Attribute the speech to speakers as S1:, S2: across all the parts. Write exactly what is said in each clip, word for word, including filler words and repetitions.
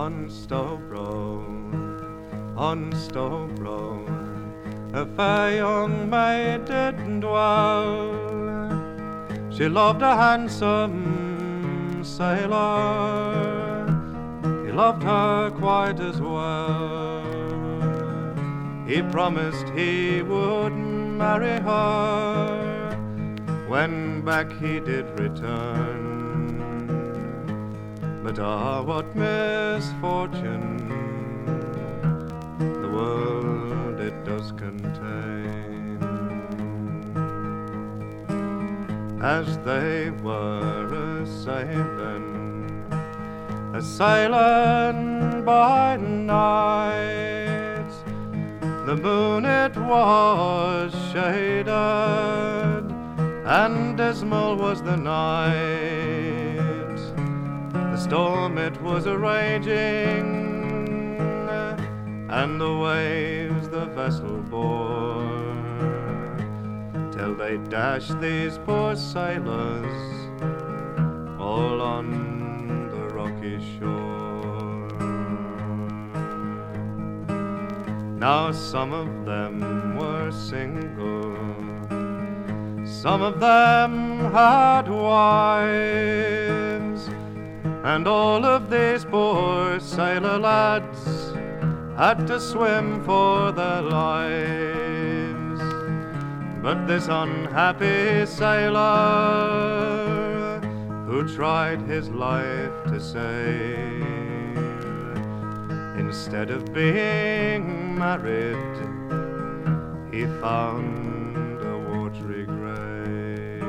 S1: on Stowe Road, on Stowe Road, a fair young maid did dwell. She loved a handsome sailor, he loved her quite as well. He promised he would marry her when back he did return. But ah, what misfortune the world it does contain. As they were a-sailing, a-sailing by night, the moon it was shaded, and dismal was the night. The storm it was a-raging, and the waves the vessel bore, till they dashed these poor sailors all on the rocky shore. Now some of them were single, some of them had wives, and all of these poor sailor lads had to swim for their lives. But this unhappy sailor, who tried his life to save, instead of being married, he found a watery grave.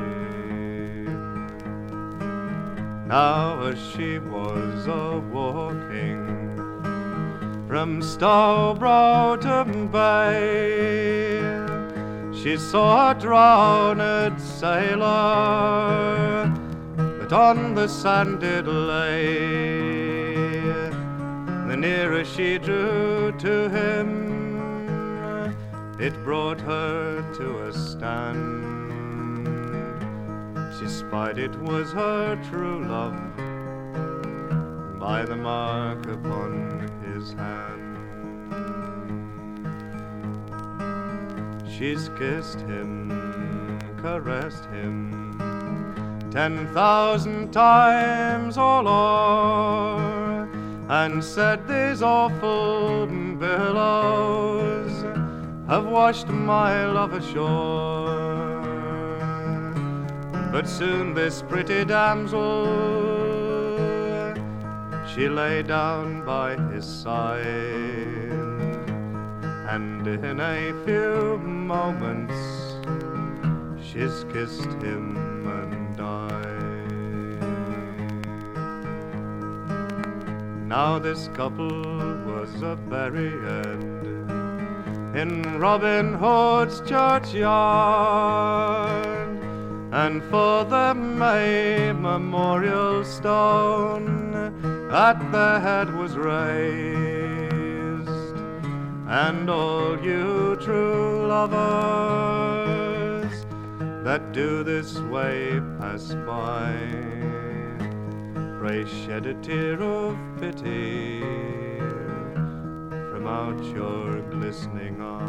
S1: Now as she was a-walking from Stowborough to Bay, she saw a drowned sailor that on the sand did lay. The nearer she drew to him, it brought her to a stand. She spied it was her true love by the mark upon his hand. She's kissed him, caressed him ten thousand times or more, and said these awful billows have washed my love ashore. But soon this pretty damsel, she lay down by his side, and in a few moments she's kissed him and died. Now this couple was a-buried in Robin Hood's churchyard, and for them a memorial stone at the head was raised. And all you true lovers that do this way pass by, pray shed a tear of pity from out your glistening eyes.